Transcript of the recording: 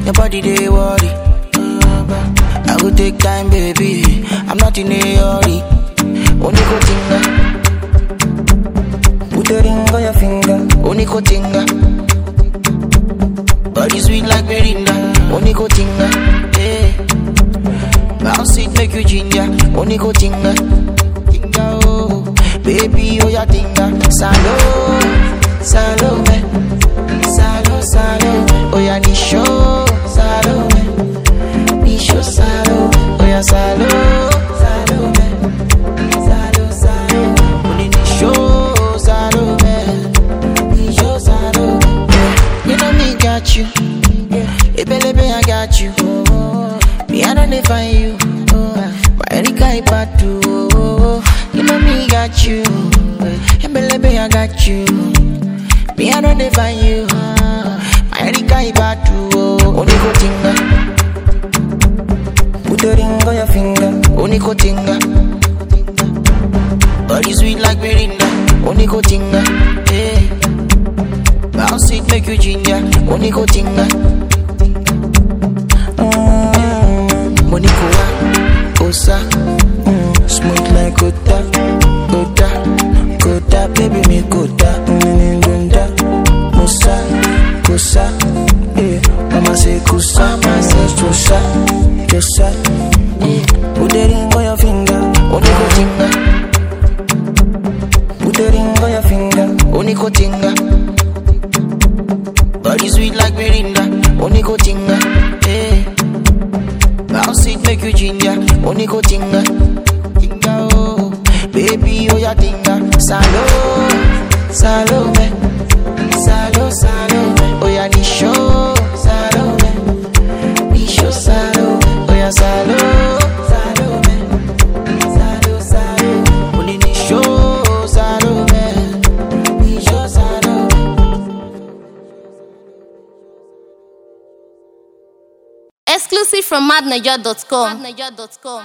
Your body they worry. I go take time, baby. I'm not in a hurry. Only go tinga. Put a ring on your finger. Only go tinga. Body sweet like Belinda. Only go tinga. Yeah. Bounce it, make you ginger. Only go tinga. Tinga, oh. Baby, oh, ya tinga. Salo, salo, me. Salo, salo, me. Oh, ya nisho. Salo, me. Nisho, salo, me. Oh, ya salo, salo, me. Salo, salo, me. Only nisho, salo, me. Nisho, salo, me. Yeah. You know me got you. Yeah. Ebelebe, I got you. Me, I don't define you. My Erika, Ibatu. You know me got you. Ebelebe, I got you. Me, I don't define you. My Erika, Ibatu. Only go tinga. Put a ring on your finger. Only go tinga. Body sweet like Belinda. Only go tinga. Yeah. Bounce it, make you ginger. Only go tinga. Monikoa, Osa, smooth like Kota, Kota, Kota, baby me Kota, Gunda, Musa, Kusa, eh, Mama say Kusa, Mama say Kusa, Kusa, put the ring on your finger, only go tinga, put the ring on your finger, only go tinga, body sweet like Belinda, only go tinga, eh. Bounce it, make you ginger. Only go tinga. Tinga, oh. Baby, oh, ya tinga. Salo, salo, me. Salo, salo, me. Oh, ya nisho. Salo, me. Nisho, salo, me. Oh, ya salo, salo, me. Salo, salo, me. Only nisho, salo, me. Nisho, salo, me. Exclusive from madnaja.com.